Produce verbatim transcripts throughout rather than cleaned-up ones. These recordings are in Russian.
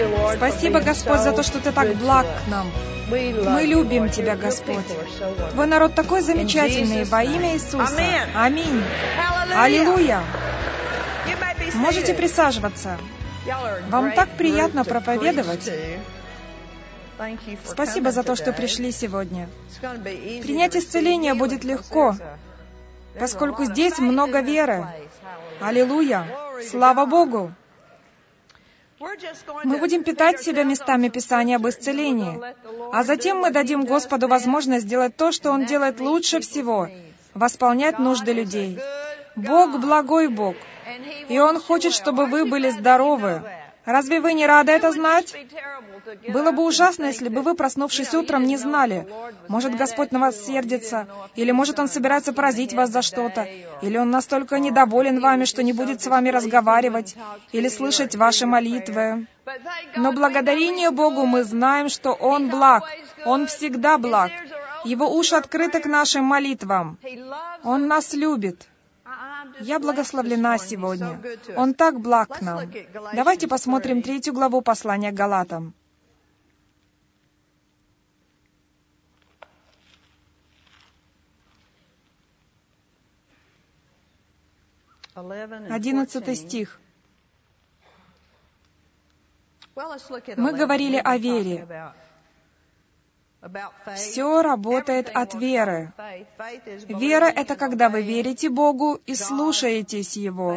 Спасибо, Господь, за то, что Ты так благ к нам. Мы любим Тебя, Господь. Твой народ такой замечательный. Во имя Иисуса. Аминь. Аллилуйя. Можете присаживаться. Вам так приятно проповедовать. Спасибо за то, что пришли сегодня. Принять исцеление будет легко, поскольку здесь много веры. Аллилуйя! Слава Богу! Мы будем питать себя местами Писания об исцелении, а затем мы дадим Господу возможность сделать то, что Он делает лучше всего — восполнять нужды людей. Бог — благой Бог, и Он хочет, чтобы вы были здоровы. Разве вы не рады это знать? Было бы ужасно, если бы вы, проснувшись утром, не знали. Может, Господь на вас сердится, или может Он собирается поразить вас за что-то, или Он настолько недоволен вами, что не будет с вами разговаривать, или слышать ваши молитвы. Но благодарение Богу мы знаем, что Он благ. Он всегда благ. Его уши открыты к нашим молитвам. Он нас любит. Я благословлена сегодня. Он так благ к нам. Давайте посмотрим третью главу послания к Галатам. Одиннадцатый стих. Мы говорили о вере. Все работает от веры. Вера — это когда вы верите Богу и слушаетесь Его.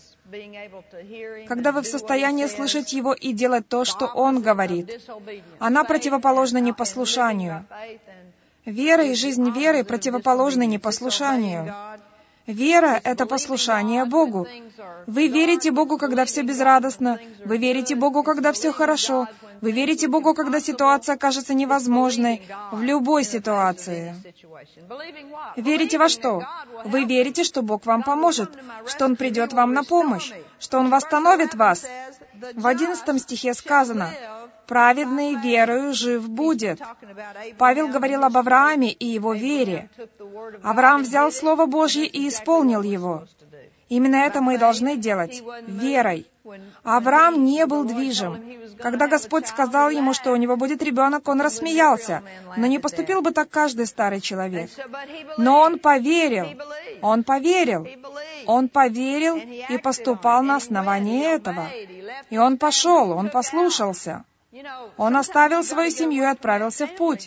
Когда вы в состоянии слышать Его и делать то, что Он говорит. Она противоположна непослушанию. Вера и жизнь веры противоположны непослушанию. Вера — это послушание Богу. Вы верите Богу, когда все безрадостно. Вы верите Богу, когда все хорошо. Вы верите Богу, когда ситуация кажется невозможной. В любой ситуации. Верите во что? Вы верите, что Бог вам поможет, что Он придет вам на помощь, что Он восстановит вас. В одиннадцатом стихе сказано: «Праведный верою жив будет». Павел говорил об Аврааме и его вере. Авраам взял Слово Божье и исполнил его. Именно это мы и должны делать — верой. Авраам не был движим. Когда Господь сказал ему, что у него будет ребенок, он рассмеялся. Но не поступил бы так каждый старый человек. Но он поверил. Он поверил. Он поверил и поступал на основании этого. И он пошел, он послушался. Он оставил свою семью и отправился в путь.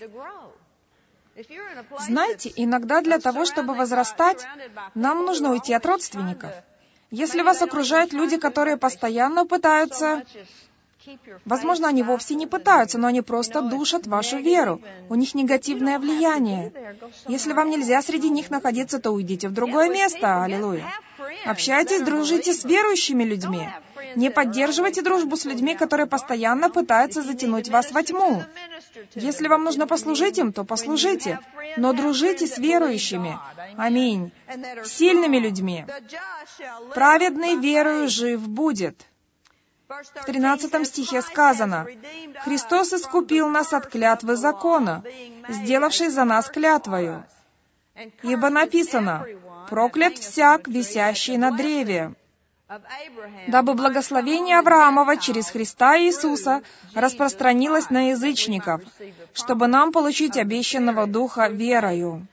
Знаете, иногда для того, чтобы возрастать, нам нужно уйти от родственников. Если вас окружают люди, которые постоянно пытаются... Возможно, они вовсе не пытаются, но они просто душат вашу веру. У них негативное влияние. Если вам нельзя среди них находиться, то уйдите в другое место. Аллилуйя. Общайтесь, дружите с верующими людьми. Не поддерживайте дружбу с людьми, которые постоянно пытаются затянуть вас во тьму. Если вам нужно послужить им, то послужите. Но дружите с верующими. Аминь. Сильными людьми. Праведный верою жив будет. В тринадцатом стихе сказано: «Христос искупил нас от клятвы закона, сделавший за нас клятвою. Ибо написано: проклят всяк, висящий на древе, дабы благословение Авраамова через Христа Иисуса распространилось на язычников, чтобы нам получить обещанного Духа верою».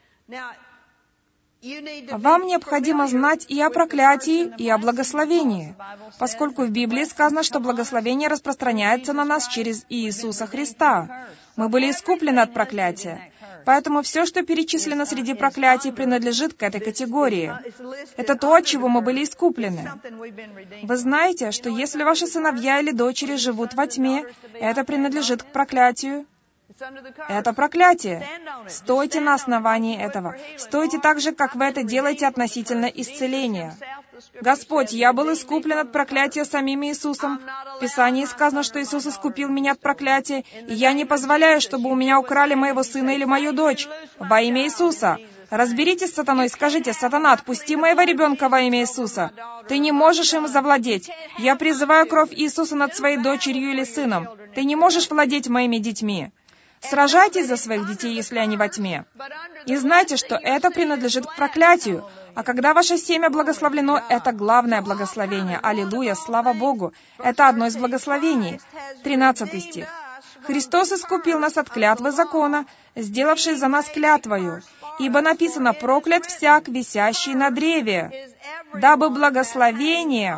Вам необходимо знать и о проклятии, и о благословении, поскольку в Библии сказано, что благословение распространяется на нас через Иисуса Христа. Мы были искуплены от проклятия. Поэтому все, что перечислено среди проклятий, принадлежит к этой категории. Это то, от чего мы были искуплены. Вы знаете, что если ваши сыновья или дочери живут во тьме, это принадлежит к проклятию. Это проклятие. Стойте на основании этого. Стойте так же, как вы это делаете относительно исцеления. Господь, я был искуплен от проклятия самим Иисусом. В Писании сказано, что Иисус искупил меня от проклятия, и я не позволяю, чтобы у меня украли моего сына или мою дочь. Во имя Иисуса. Разберитесь с сатаной и скажите: «Сатана, отпусти моего ребенка во имя Иисуса. Ты не можешь им завладеть. Я призываю кровь Иисуса над своей дочерью или сыном. Ты не можешь владеть моими детьми». Сражайтесь за своих детей, если они во тьме. И знайте, что это принадлежит к проклятию. А когда ваше семя благословлено, это главное благословение. Аллилуйя, слава Богу. Это одно из благословений. Тринадцатый стих. «Христос искупил нас от клятвы закона, сделавший за нас клятвою, ибо написано: проклят всяк, висящий на древе, дабы благословение...»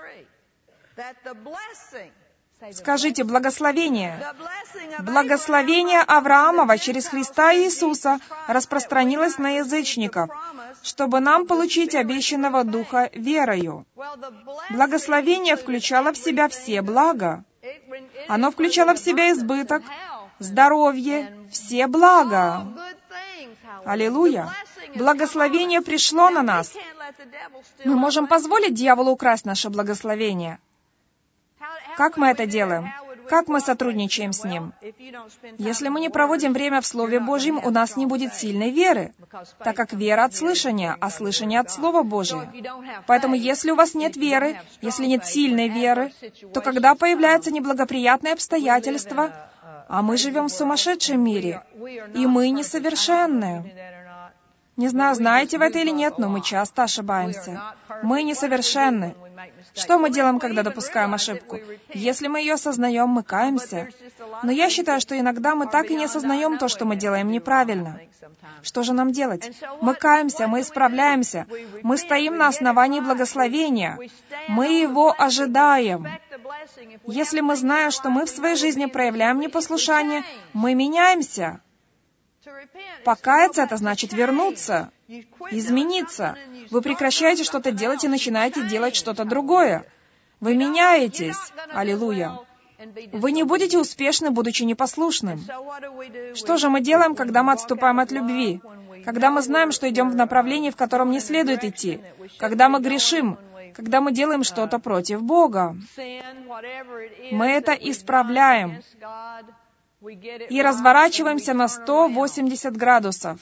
Скажите, благословение. Благословение Авраамова через Христа Иисуса распространилось на язычников, чтобы нам получить обещанного Духа верою. Благословение включало в себя все блага. Оно включало в себя избыток, здоровье, все блага. Аллилуйя! Благословение пришло на нас. Мы можем позволить дьяволу украсть наше благословение. Как мы это делаем? Как мы сотрудничаем с ним? Если мы не проводим время в Слове Божьем, у нас не будет сильной веры, так как вера от слышания, а слышание от Слова Божия. Поэтому, если у вас нет веры, если нет сильной веры, то когда появляются неблагоприятные обстоятельства, а мы живем в сумасшедшем мире, и мы несовершенны. Не знаю, знаете вы это или нет, но мы часто ошибаемся. Мы несовершенны. Что мы делаем, когда допускаем ошибку? Если мы ее осознаем, мы каемся. Но я считаю, что иногда мы так и не осознаем то, что мы делаем неправильно. Что же нам делать? Мы каемся, мы исправляемся. Мы стоим на основании благословения. Мы его ожидаем. Если мы знаем, что мы в своей жизни проявляем непослушание, мы меняемся. Покаяться — это значит вернуться, измениться. Вы прекращаете что-то делать и начинаете делать что-то другое. Вы меняетесь. Аллилуйя. Вы не будете успешны, будучи непослушным. Что же мы делаем, когда мы отступаем от любви? Когда мы знаем, что идем в направлении, в котором не следует идти? Когда мы грешим? Когда мы делаем что-то против Бога? Мы это исправляем. И разворачиваемся на сто восемьдесят градусов.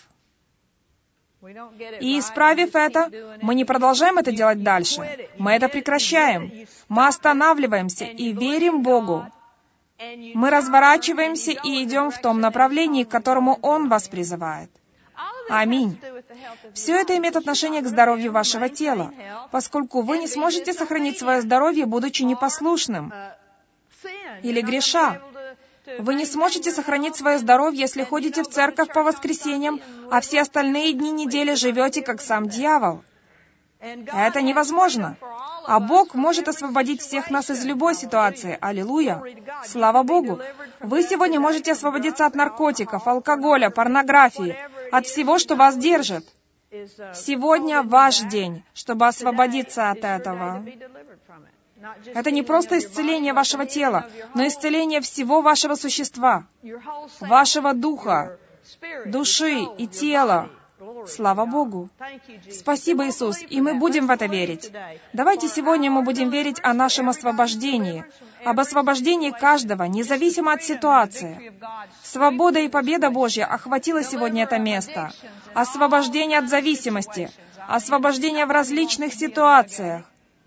И исправив это, мы не продолжаем это делать дальше. Мы это прекращаем. Мы останавливаемся и верим Богу. Мы разворачиваемся и идем в том направлении, к которому Он вас призывает. Аминь. Все это имеет отношение к здоровью вашего тела, поскольку вы не сможете сохранить свое здоровье, будучи непослушным или греша. Вы не сможете сохранить свое здоровье, если ходите в церковь по воскресеньям, а все остальные дни недели живете, как сам дьявол. Это невозможно. А Бог может освободить всех нас из любой ситуации. Аллилуйя! Слава Богу! Вы сегодня можете освободиться от наркотиков, алкоголя, порнографии, от всего, что вас держит. Сегодня ваш день, чтобы освободиться от этого. Это не просто исцеление вашего тела, но исцеление всего вашего существа, вашего духа, души и тела. Слава Богу! Спасибо, Иисус, и мы будем в это верить. Давайте сегодня мы будем верить о нашем освобождении, об освобождении каждого, независимо от ситуации. Свобода и победа Божья охватила сегодня это место. Освобождение от зависимости, освобождение в различных ситуациях.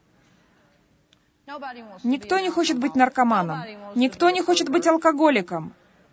Никто не хочет быть наркоманом. Никто не хочет быть алкоголиком.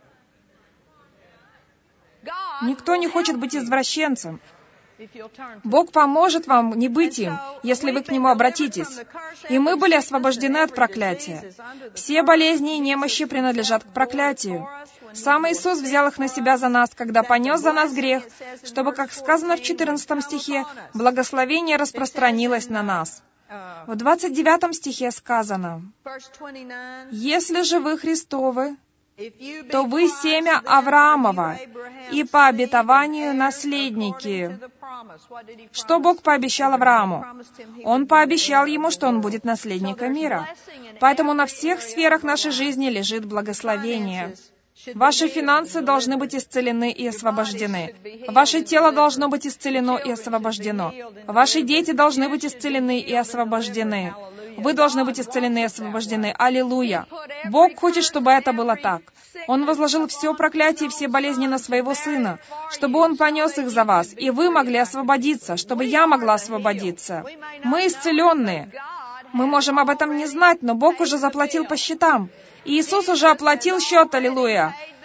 Никто не хочет быть извращенцем. Бог поможет вам не быть им, если вы к Нему обратитесь. И мы были освобождены от проклятия. Все болезни и немощи принадлежат к проклятию. Сам Иисус взял их на себя за нас, когда понес за нас грех, чтобы, как сказано в четырнадцатом стихе, благословение распространилось на нас. В двадцать девятом стихе сказано: «Если же вы Христовы, то вы семя Авраамова и по обетованию наследники». Что Бог пообещал Аврааму? Он пообещал ему, что он будет наследником мира. Поэтому на всех сферах нашей жизни лежит благословение. Ваши финансы должны быть исцелены и освобождены. Ваше тело должно быть исцелено и освобождено. Ваши дети должны быть исцелены и освобождены. Вы должны быть исцелены и освобождены. Аллилуйя! Бог хочет, чтобы это было так. Он возложил все проклятие и все болезни на Своего Сына, чтобы Он понес их за вас, и вы могли освободиться, чтобы я могла освободиться. Мы исцеленные. Мы можем об этом не знать, но Бог уже заплатил по счетам. И Иисус уже оплатил счет, аллилуйя.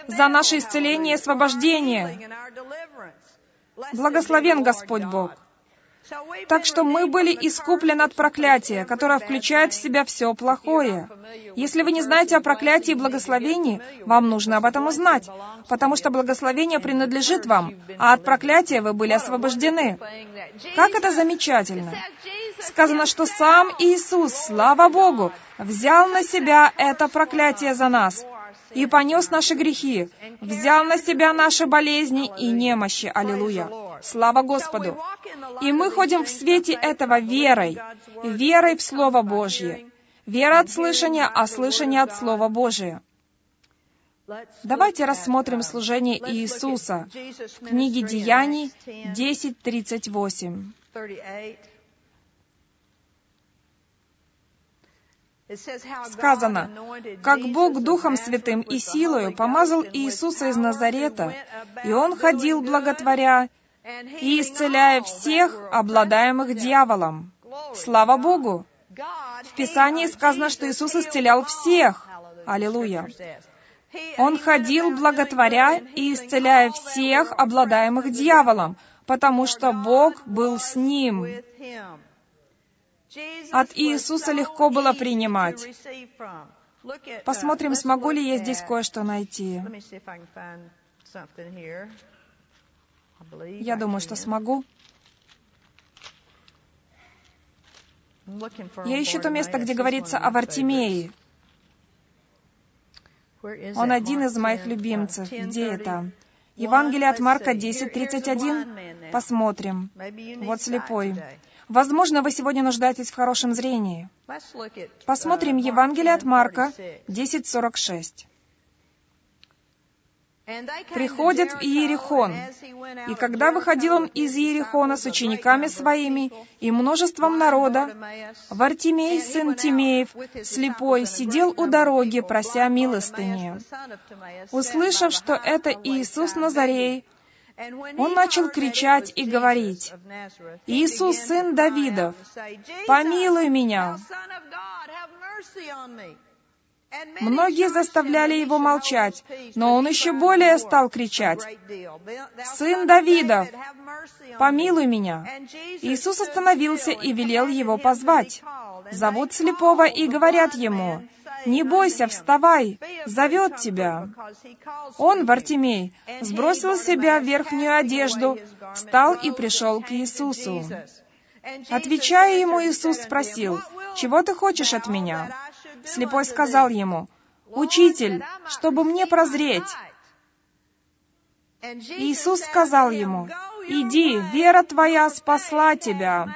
за наше исцеление и освобождение. Благословен Господь Бог. Так что мы были искуплены от проклятия, которое включает в себя все плохое. Если вы не знаете о проклятии и благословении, вам нужно об этом узнать, потому что благословение принадлежит вам, а от проклятия вы были освобождены. Как это замечательно! Сказано, что сам Иисус, слава Богу, взял на себя это проклятие за нас и понес наши грехи, взял на себя наши болезни и немощи. Аллилуйя! Слава Господу! И мы ходим в свете этого верой, верой в Слово Божье. Вера от слышания, а слышание от Слова Божия. Давайте рассмотрим служение Иисуса в книге Деяний десять тридцать восемь. Сказано, «Как Бог Духом Святым и силою помазал Иисуса из Назарета, и Он ходил, благотворя и исцеляя всех, обладаемых дьяволом». Слава Богу! В Писании сказано, что Иисус исцелял всех. Аллилуйя! Он ходил, благотворя и исцеляя всех, обладаемых дьяволом, потому что Бог был с Ним. От Иисуса легко было принимать. Посмотрим, смогу ли я здесь кое-что найти. Я думаю, что смогу. Я ищу то место, где говорится о Вартимее. Он один из моих любимцев. Где это? Евангелие от Марка десять тридцать один. Посмотрим. Вот слепой. Возможно, вы сегодня нуждаетесь в хорошем зрении. Посмотрим Евангелие от Марка десять сорок шесть. «Приходят в Иерихон, и когда выходил он из Иерихона с учениками своими и множеством народа, Вартимей, сын Тимеев, слепой, сидел у дороги, прося милостыни. Услышав, что это Иисус Назарей, он начал кричать и говорить: «Иисус, сын Давидов, помилуй меня!» Многие заставляли его молчать, но он еще более стал кричать: «Сын Давидов, помилуй меня!» Иисус остановился и велел его позвать. Зовут слепого и говорят ему: «Не бойся, вставай, зовет тебя». Он, Вартимей, сбросил с себя верхнюю одежду, встал и пришел к Иисусу. Отвечая ему, Иисус спросил: «Чего ты хочешь от меня?» Слепой сказал ему: «Учитель, чтобы мне прозреть». Иисус сказал ему: «Иди, вера твоя спасла тебя».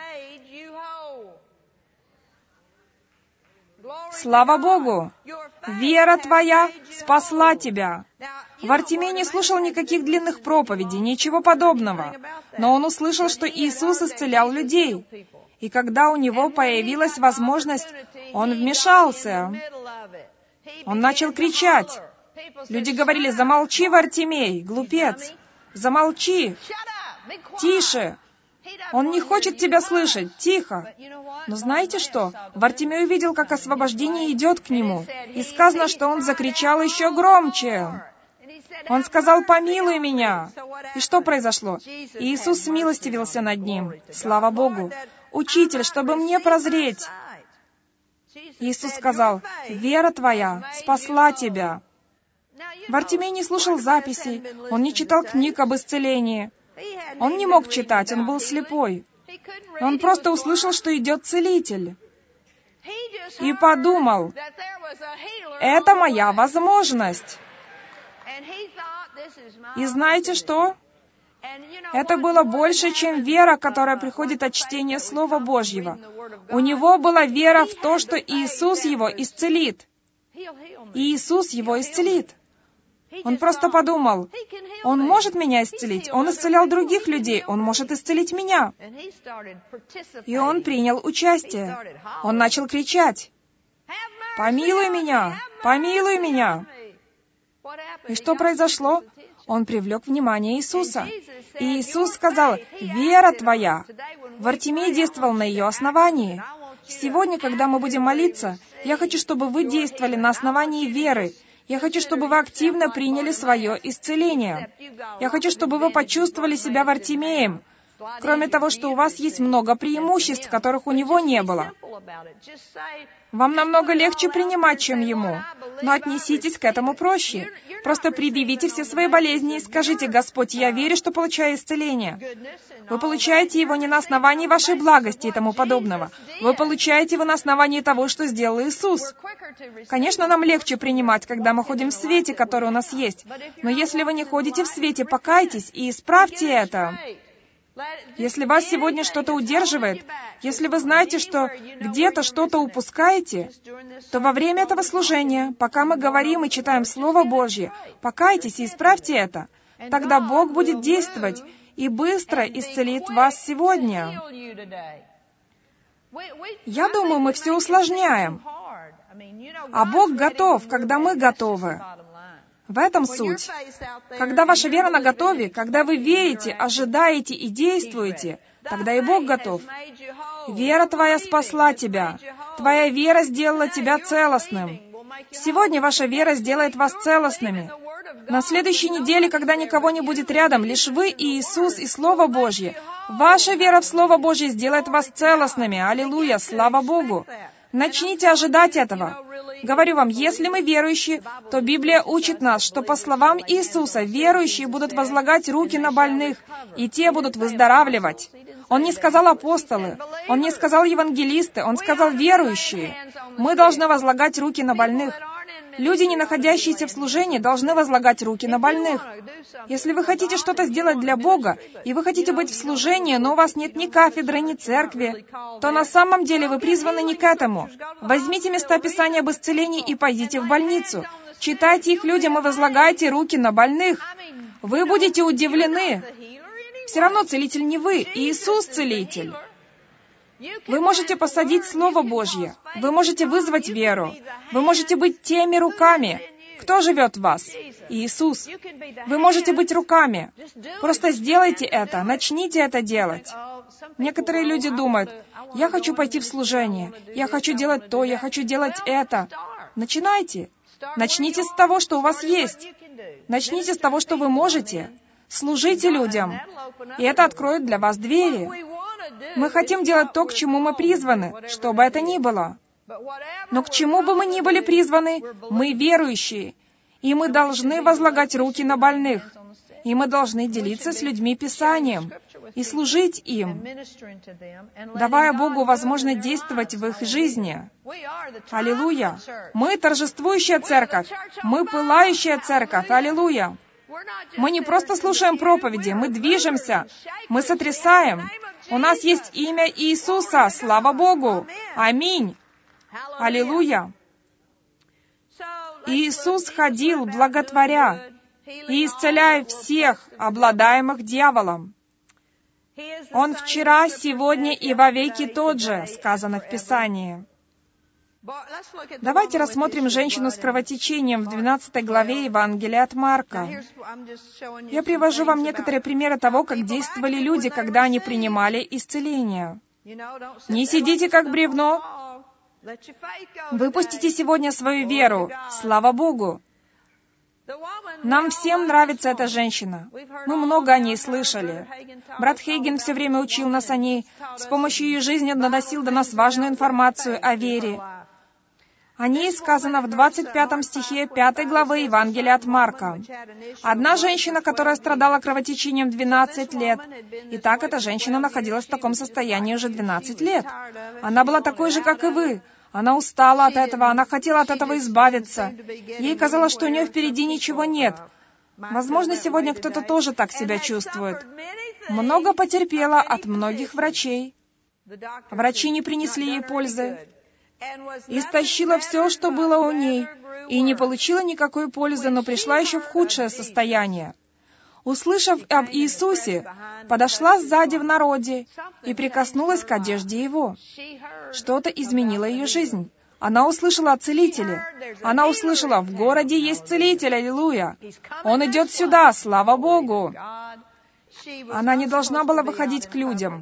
Слава Богу! Вера твоя спасла тебя. Вартимей не слушал никаких длинных проповедей, ничего подобного, но он услышал, что Иисус исцелял людей. И когда у него появилась возможность, он вмешался. Он начал кричать. Люди говорили: «Замолчи, Вартимей, глупец! Замолчи! Тише! Он не хочет тебя слышать! Тихо!» Но знаете что? Вартимей увидел, как освобождение идет к нему, и сказано, что он закричал еще громче. Он сказал: «Помилуй меня!» И что произошло? Иисус смилостивился над ним. Слава Богу! «Учитель, чтобы мне прозреть!» Иисус сказал: «Вера твоя спасла тебя». Вартимей не слушал записей, он не читал книг об исцелении. Он не мог читать, он был слепой. Он просто услышал, что идет целитель. И подумал: «Это моя возможность». И знаете что? Это было больше, чем вера, которая приходит от чтения Слова Божьего. У него была вера в то, что Иисус его исцелит. И Иисус его исцелит. Он просто подумал: «Он может меня исцелить, Он исцелял других людей, Он может исцелить меня». И он принял участие. Он начал кричать: «Помилуй меня! Помилуй меня!» И что произошло? Он привлек внимание Иисуса. И Иисус сказал: «Вера твоя». Вартимей действовал на ее основании. Сегодня, когда мы будем молиться, я хочу, чтобы вы действовали на основании веры. Я хочу, чтобы вы активно приняли свое исцеление. Я хочу, чтобы вы почувствовали себя Вартимеем. Кроме того, что у вас есть много преимуществ, которых у него не было. Вам намного легче принимать, чем ему. Но отнеситесь к этому проще. Просто предъявите все свои болезни и скажите: «Господь, я верю, что получаю исцеление». Вы получаете его не на основании вашей благости и тому подобного. Вы получаете его на основании того, что сделал Иисус. Конечно, нам легче принимать, когда мы ходим в свете, который у нас есть. Но если вы не ходите в свете, покайтесь и исправьте это. Если вас сегодня что-то удерживает, если вы знаете, что где-то что-то упускаете, то во время этого служения, пока мы говорим и читаем Слово Божье, покайтесь и исправьте это. Тогда Бог будет действовать и быстро исцелит вас сегодня. Я думаю, мы все усложняем. А Бог готов, когда мы готовы. В этом суть. Когда ваша вера наготове, когда вы верите, ожидаете и действуете, тогда и Бог готов. Вера твоя спасла тебя. Твоя вера сделала тебя целостным. Сегодня ваша вера сделает вас целостными. На следующей неделе, когда никого не будет рядом, лишь вы и Иисус и Слово Божье, ваша вера в Слово Божье сделает вас целостными. Аллилуйя! Слава Богу! Начните ожидать этого. Говорю вам, если мы верующие, то Библия учит нас, что по словам Иисуса, верующие будут возлагать руки на больных, и те будут выздоравливать. Он не сказал апостолы, Он не сказал евангелисты, Он сказал верующие. Мы должны возлагать руки на больных. Люди, не находящиеся в служении, должны возлагать руки на больных. Если вы хотите что-то сделать для Бога, и вы хотите быть в служении, но у вас нет ни кафедры, ни церкви, то на самом деле вы призваны не к этому. Возьмите места Писания об исцелении и пойдите в больницу. Читайте их людям и возлагайте руки на больных. Вы будете удивлены. Все равно целитель не вы, Иисус целитель. Вы можете посадить Слово Божье. Вы можете вызвать веру. Вы можете быть теми руками. Кто живет в вас? Иисус. Вы можете быть руками. Просто сделайте это. Начните это делать. Некоторые люди думают: «Я хочу пойти в служение. Я хочу делать то, я хочу делать это». Начинайте. Начните с того, что у вас есть. Начните с того, что вы можете. Служите людям. И это откроет для вас двери. Мы хотим делать то, к чему мы призваны, что бы это ни было. Но к чему бы мы ни были призваны, мы верующие, и мы должны возлагать руки на больных, и мы должны делиться с людьми Писанием и служить им, давая Богу возможность действовать в их жизни. Аллилуйя! Мы торжествующая церковь, мы пылающая церковь. Аллилуйя! Мы не просто слушаем проповеди, мы движемся, мы сотрясаем. У нас есть имя Иисуса, слава Богу! Аминь! Аллилуйя! Иисус ходил, благотворя и исцеляя всех, обладаемых дьяволом. Он вчера, сегодня и вовеки тот же, сказано в Писании. Давайте рассмотрим женщину с кровотечением в двенадцатой главе Евангелия от Марка. Я привожу вам некоторые примеры того, как действовали люди, когда они принимали исцеление. Не сидите как бревно. Выпустите сегодня свою веру. Слава Богу! Нам всем нравится эта женщина. Мы много о ней слышали. Брат Хейген все время учил нас о ней. С помощью ее жизни доносил до нас важную информацию о вере. О ней сказано в двадцать пятом стихе пятой главы Евангелия от Марка. Одна женщина, которая страдала кровотечением двенадцать лет. И так эта женщина находилась в таком состоянии уже двенадцать лет. Она была такой же, как и вы. Она устала от этого, она хотела от этого избавиться. Ей казалось, что у нее впереди ничего нет. Возможно, сегодня кто-то тоже так себя чувствует. Много потерпела от многих врачей. Врачи не принесли ей пользы. Истощила все, что было у ней, и не получила никакой пользы, но пришла еще в худшее состояние. Услышав об Иисусе, подошла сзади в народе и прикоснулась к одежде Его. Что-то изменило ее жизнь. Она услышала о целителе. Она услышала: в городе есть целитель, аллилуйя. Он идет сюда, слава Богу. Она не должна была выходить к людям.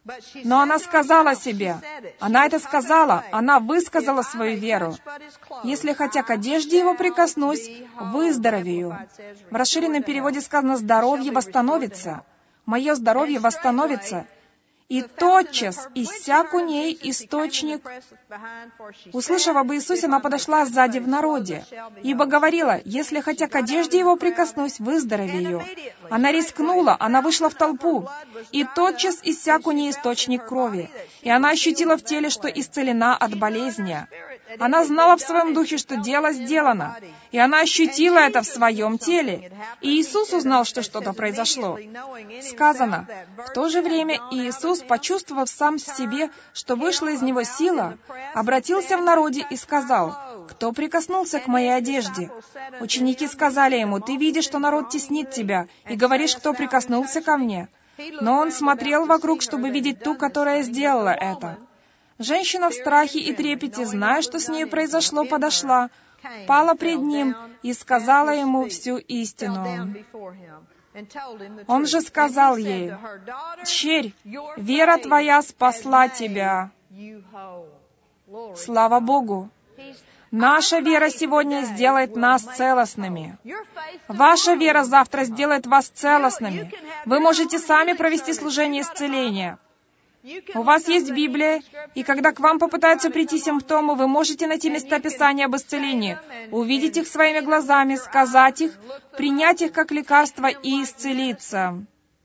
Но она сказала себе, она это сказала, она высказала свою веру. «Если хотя к одежде его прикоснусь, выздоровею». В расширенном переводе сказано «здоровье восстановится». «Мое здоровье восстановится». И тотчас иссяк у ней источник. Услышав об Иисусе, она подошла сзади в народе, ибо говорила, «Если хотя к одежде его прикоснусь, выздоровею». Она рискнула, она вышла в толпу, и тотчас иссяк у ней источник крови, и она ощутила в теле, что исцелена от болезни. Она знала в своем духе, что дело сделано, и она ощутила это в своем теле. И Иисус узнал, что что-то произошло. Сказано, в то же время Иисус, почувствовав сам в себе, что вышла из него сила, обратился в народе и сказал, «Кто прикоснулся к моей одежде?» Ученики сказали ему, «Ты видишь, что народ теснит тебя, и говоришь, кто прикоснулся ко мне?» Но он смотрел вокруг, чтобы видеть ту, которая сделала это. Женщина в страхе и трепете, зная, что с ней произошло, подошла, пала пред ним и сказала ему всю истину. Он же сказал ей, «Дщерь, вера твоя спасла тебя». Слава Богу! Наша вера сегодня сделает нас целостными. Ваша вера завтра сделает вас целостными. Вы можете сами провести служение исцеления. У вас есть Библия, и когда к вам попытаются прийти симптомы, вы можете найти места Писания об исцелении, увидеть их своими глазами, сказать их, принять их как лекарство и исцелиться.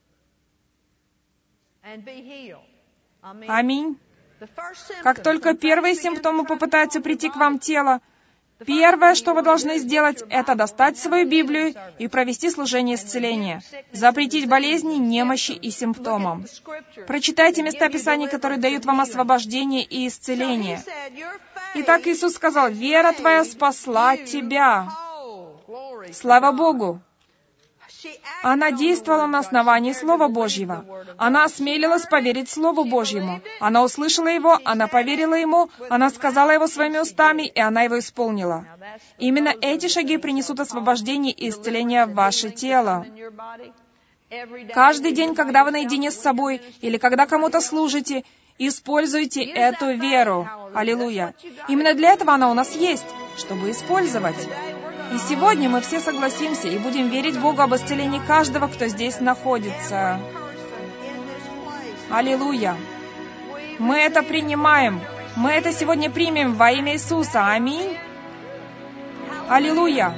Аминь. Как только первые симптомы попытаются прийти к вам в тело, первое, что вы должны сделать, это достать свою Библию и провести служение исцеления, запретить болезни, немощи и симптомам. Прочитайте места Писаний, которые дают вам освобождение и исцеление. Итак, Иисус сказал, «Вера твоя спасла тебя». Слава Богу! Она действовала на основании Слова Божьего. Она осмелилась поверить Слову Божьему. Она услышала Его, она поверила Ему, она сказала Его своими устами, и она Его исполнила. Именно эти шаги принесут освобождение и исцеление в ваше тело. Каждый день, когда вы наедине с собой, или когда кому-то служите, используйте эту веру. Аллилуйя! Именно для этого она у нас есть, чтобы использовать. И сегодня мы все согласимся и будем верить Богу об исцелении каждого, кто здесь находится. Аллилуйя! Мы это принимаем. Мы это сегодня примем во имя Иисуса. Аминь. Аллилуйя!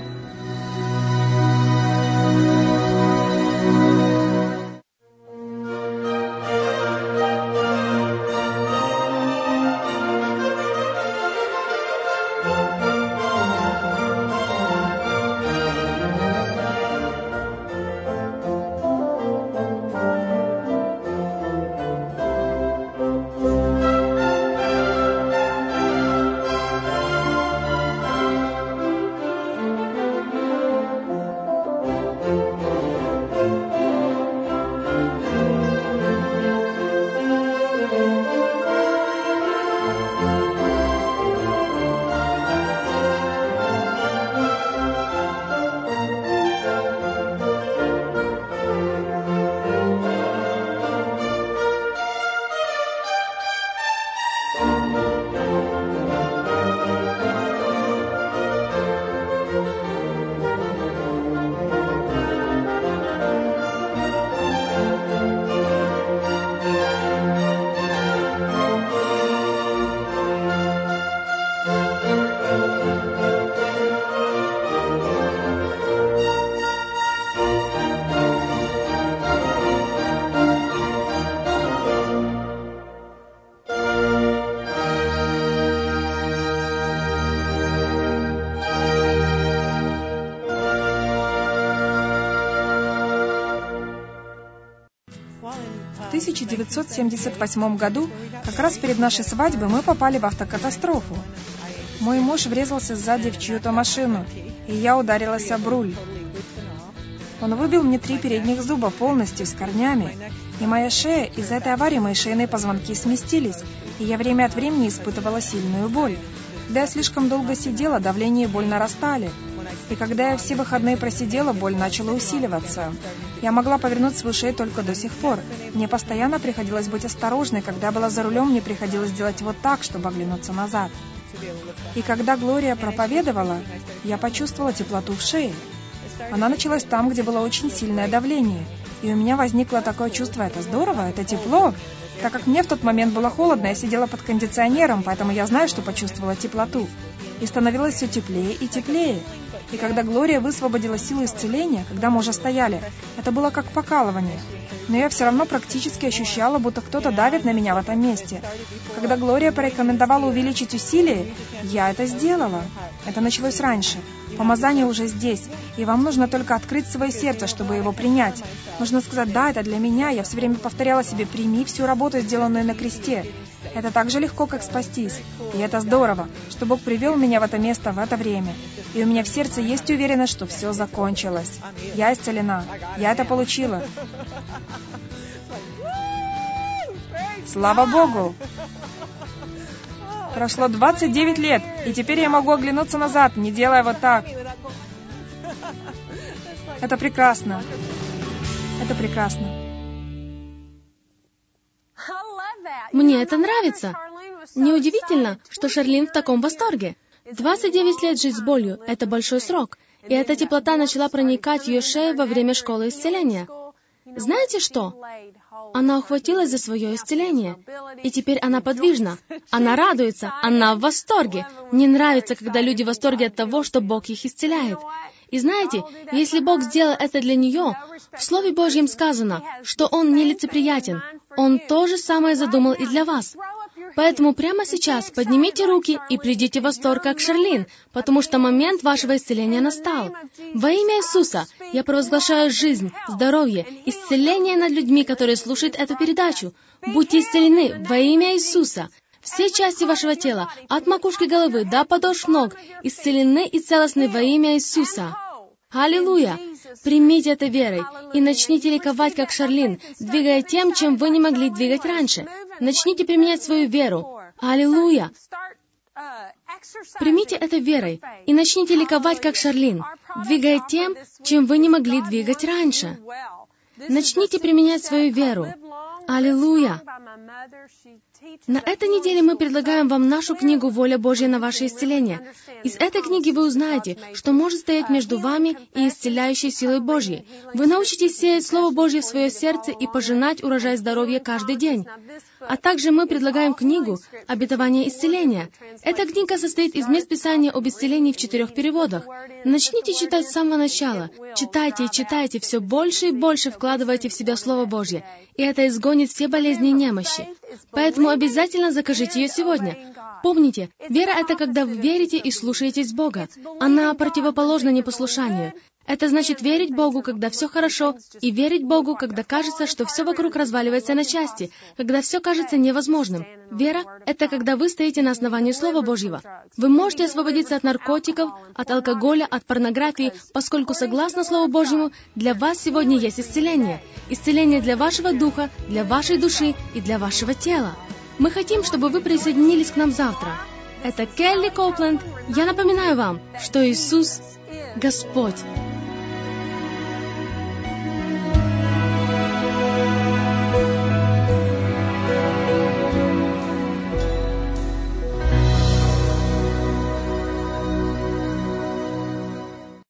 В тысяча девятьсот семьдесят восьмом году, как раз перед нашей свадьбой, мы попали в автокатастрофу. Мой муж врезался сзади в чью-то машину, и я ударилась об руль. Он выбил мне три передних зуба полностью, с корнями, и моя шея, из-за этой аварии мои шейные позвонки сместились, и я время от времени испытывала сильную боль. Когда я слишком долго сидела, давление и боль нарастали. И когда я все выходные просидела, боль начала усиливаться. Я могла повернуть свою шею только до сих пор. Мне постоянно приходилось быть осторожной. Когда я была за рулем, мне приходилось делать вот так, чтобы оглянуться назад. И когда Глория проповедовала, я почувствовала теплоту в шее. Она началась там, где было очень сильное давление. И у меня возникло такое чувство: это здорово, это тепло. Так как мне в тот момент было холодно, я сидела под кондиционером, поэтому я знаю, что почувствовала теплоту. И становилось все теплее и теплее. И когда Глория высвободила силу исцеления, когда мы уже стояли, это было как покалывание. Но я все равно практически ощущала, будто кто-то давит на меня в этом месте. Когда Глория порекомендовала увеличить усилие, я это сделала. Это началось раньше. Помазание уже здесь, и вам нужно только открыть свое сердце, чтобы его принять. Нужно сказать: да, это для меня. Я все время повторяла себе: прими всю работу, сделанную на кресте. Это так же легко, как спастись. И это здорово, что Бог привел меня в это место в это время. И у меня в сердце есть уверенность, что все закончилось. Я исцелена. Я это получила. Слава Богу! Прошло двадцать девять лет, и теперь я могу оглянуться назад, не делая вот так. Это прекрасно. Это прекрасно. Мне это нравится. Неудивительно, что Шарлин в таком восторге. двадцать девять лет жить с болью — это большой срок. И эта теплота начала проникать в ее шею во время школы исцеления. Знаете что? Она ухватилась за свое исцеление, и теперь она подвижна. Она радуется, она в восторге. Мне нравится, когда люди в восторге от того, что Бог их исцеляет. И знаете, если Бог сделал это для нее, в Слове Божьем сказано, что Он нелицеприятен. Он то же самое задумал и для вас. Поэтому прямо сейчас поднимите руки и придите в восторг, как Шарлин, потому что момент вашего исцеления настал. Во имя Иисуса я провозглашаю жизнь, здоровье, исцеление над людьми, которые слушают эту передачу. Будьте исцелены во имя Иисуса. Все части вашего тела, от макушки головы до подошв ног, исцелены и целостны во имя Иисуса. Аллилуйя! Примите это верой и начните ликовать, как Шарлин, двигая тем, чем вы не могли двигать раньше. Начните применять свою веру. Аллилуйя! Примите это верой и начните ликовать, как Шарлин, двигая тем, чем вы не могли двигать раньше. Начните применять свою веру. Аллилуйя! На этой неделе мы предлагаем вам нашу книгу «Воля Божья на ваше исцеление». Из этой книги вы узнаете, что может стоять между вами и исцеляющей силой Божьей. Вы научитесь сеять Слово Божье в свое сердце и пожинать урожай здоровья каждый день. А также мы предлагаем книгу «Обетование исцеления». Эта книга состоит из мест Писания об исцелении в четырех переводах. Начните читать с самого начала. Читайте и читайте, все больше и больше вкладывайте в себя Слово Божье, и это изгонит все болезни и немощи. Поэтому обязательно закажите ее сегодня. Помните, вера — это когда вы верите и слушаетесь Бога. Она противоположна непослушанию. Это значит верить Богу, когда все хорошо, и верить Богу, когда кажется, что все вокруг разваливается на части, когда все кажется невозможным. Вера — это когда вы стоите на основании Слова Божьего. Вы можете освободиться от наркотиков, от алкоголя, от порнографии, поскольку, согласно Слову Божьему, для вас сегодня есть исцеление. Исцеление для вашего духа, для вашей души и для вашего тела. Мы хотим, чтобы вы присоединились к нам завтра. Это Келли Коупленд. Я напоминаю вам, что Иисус — Господь.